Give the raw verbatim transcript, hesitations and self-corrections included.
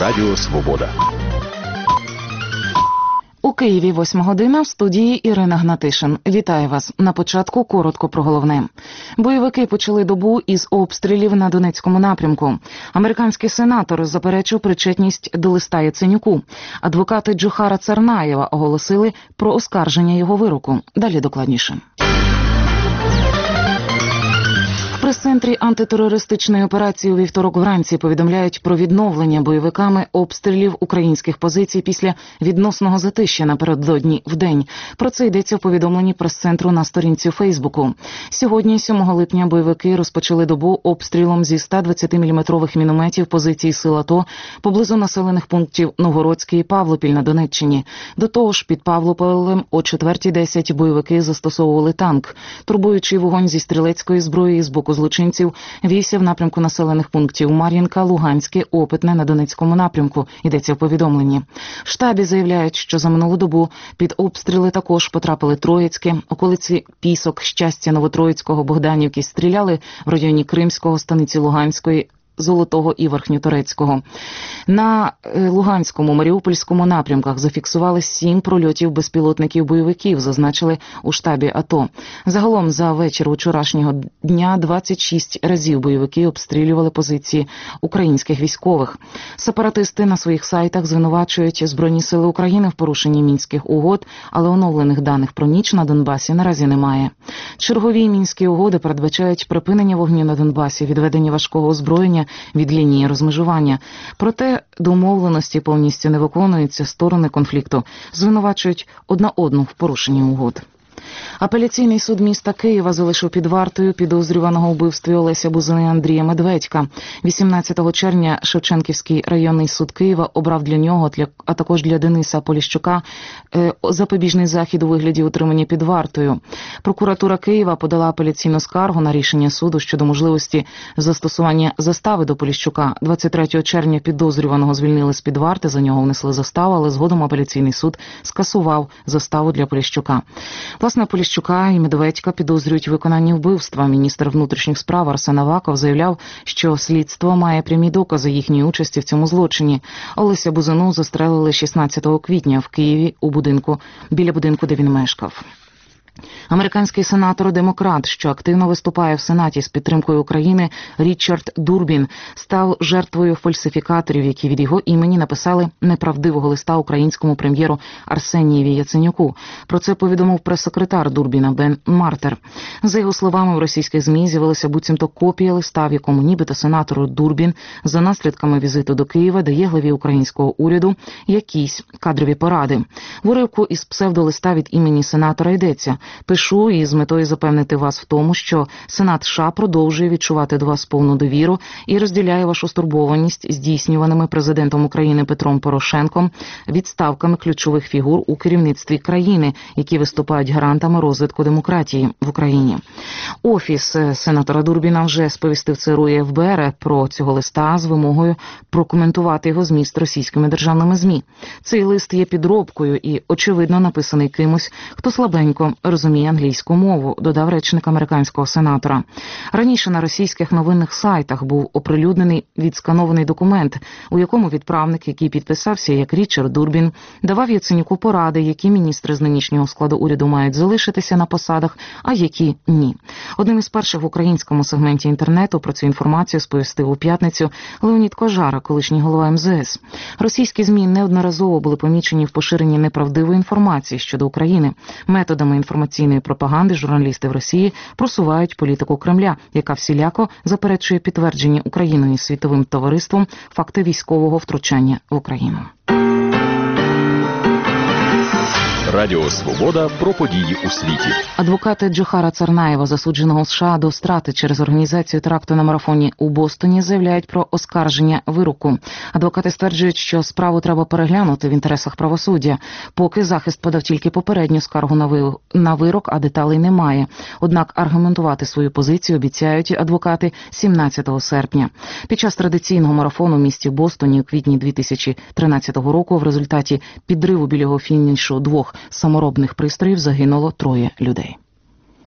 Радіо Свобода. У Києві восьма година, в студії Ірина Гнатишин. Вітаю вас. На початку коротко про головне. Бойовики почали добу із обстрілів на Донецькому напрямку. Американський сенатор заперечив причетність до листа Яценюку. Адвокати Джохара Царнаєва оголосили про оскарження його вироку. Далі докладніше. В прес-центрі антитерористичної операції у вівторок вранці повідомляють про відновлення бойовиками обстрілів українських позицій після відносного затища напередодні вдень. Про це йдеться в повідомленні прес-центру на сторінці у Фейсбуку. Сьогодні, сьомого липня, бойовики розпочали добу обстрілом зі ста двадцятиміліметрових мінометів позицій сил АТО поблизу населених пунктів Новгородський і Павлопіль на Донеччині. До того ж, під Павлополем о четвертій десять бойовики застосовували танк. Турбуючий вогонь зі стрілецької зброї з боку злочинців вівся в напрямку населених пунктів Мар'їнка, Луганське, Опитне на Донецькому напрямку, йдеться в повідомленні. В штабі заявляють, що за минулу добу під обстріли також потрапили Троїцьке, околиці Пісок, Щастя, Новотроїцького, Богданівки, стріляли в районі Кримського, Станиці Луганської, Золотого і Верхньоторецького. На Луганському, Маріупольському напрямках зафіксували сім прольотів безпілотників бойовиків, зазначили у штабі АТО. Загалом за вечір вчорашнього дня двадцять шість разів бойовики обстрілювали позиції українських військових. Сепаратисти на своїх сайтах звинувачують Збройні сили України в порушенні Мінських угод, але оновлених даних про ніч на Донбасі наразі немає. Чергові Мінські угоди передбачають припинення вогню на Донбасі, відведення важкого озброєння від лінії розмежування. Проте домовленості повністю не виконуються, сторони конфлікту звинувачують одна одну в порушенні угод. Апеляційний суд міста Києва залишив під вартою підозрюваного у вбивстві Олеся Бузини Андрія Медведька. вісімнадцятого червня Шевченківський районний суд Києва обрав для нього, а також для Дениса Поліщука, запобіжний захід у вигляді утримання під вартою. Прокуратура Києва подала апеляційну скаргу на рішення суду щодо можливості застосування застави до Поліщука. двадцять третього червня підозрюваного звільнили з під варти, за нього внесли заставу, але згодом апеляційний суд скасував заставу для Поліщука. Власне, Поліщука і Медведька підозрюють у виконанні вбивства. Міністр внутрішніх справ Арсен Аваков заявляв, що слідство має прямі докази їхньої участі в цьому злочині. Олеся Бузину застрелили шістнадцятого квітня в Києві у будинку, біля будинку, де він мешкав. Американський сенатор-демократ, що активно виступає в Сенаті з підтримкою України, Річард Дурбін, став жертвою фальсифікаторів, які від його імені написали неправдивого листа українському прем'єру Арсенієві Яценюку. Про це повідомив прес-секретар Дурбіна Бен Мартер. За його словами, в російських ЗМІ з'явилася буцімто копія листа, в якому нібито сенатору Дурбін за наслідками візиту до Києва дає главі українського уряду якісь кадрові поради. В уривку із псевдолиста від імені сенатора йдеться: «Пишу із метою запевнити вас в тому, що Сенат США продовжує відчувати до вас повну довіру і розділяє вашу стурбованість здійснюваними президентом України Петром Порошенком відставками ключових фігур у керівництві країни, які виступають гарантами розвитку демократії в Україні». Офіс сенатора Дурбіна вже сповістив ЦРУ і еф бе ер про цього листа з вимогою прокоментувати його зміст російськими державними ЗМІ. Цей лист є підробкою і, очевидно, написаний кимось, хто слабенько розуміє англійську мову, додав речник американського сенатора. Раніше на російських новинних сайтах був оприлюднений відсканований документ, у якому відправник, який підписався як Річард Дурбін, давав Яценюку поради, які міністри з нинішнього складу уряду мають залишитися на посадах, а які – ні. Одним із перших в українському сегменті інтернету про цю інформацію сповістив у п'ятницю Леонід Кожара, колишній голова ем зе ес. Російські ЗМІ неодноразово були помічені в поширенні неправдивої інформації щодо України. Методами інформаційної пропаганди журналісти в Росії просувають політику Кремля, яка всіляко заперечує підтверджені Україною і світовим товариством факти військового втручання в Україну. Радіо Свобода про події у світі. Адвокати Джохара Царнаєва, засудженого в США до страти через організацію теракту на марафоні у Бостоні, заявляють про оскарження вироку. Адвокати стверджують, що справу треба переглянути в інтересах правосуддя. Поки захист подав тільки попередню скаргу на вирок, а деталей немає. Однак аргументувати свою позицію обіцяють адвокати сімнадцятого серпня. Під час традиційного марафону в місті Бостоні у квітні дві тисячі тринадцятого року в результаті підриву біля його фінішу двох саморобних пристроїв загинуло троє людей.